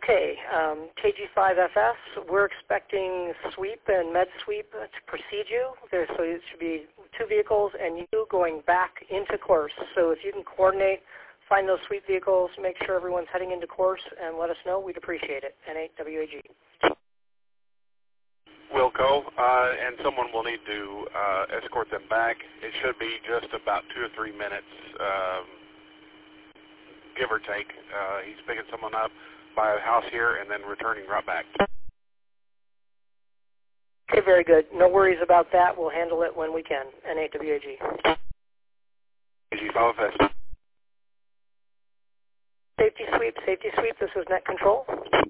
Okay, KG5FS, we're expecting sweep and med sweep to precede you. So it should be 2 vehicles and you going back into course. So if you can coordinate, find those sweep vehicles, make sure everyone's heading into course, and let us know. We'd appreciate it. N8WAG. Wilco, and someone will need to escort them back. It should be just about 2 or 3 minutes, give or take. He's picking someone up by a house here and then returning right back. Okay, very good. No worries about that. We'll handle it when we can. N8WAG. KG5FS. Safety sweep, this is net control.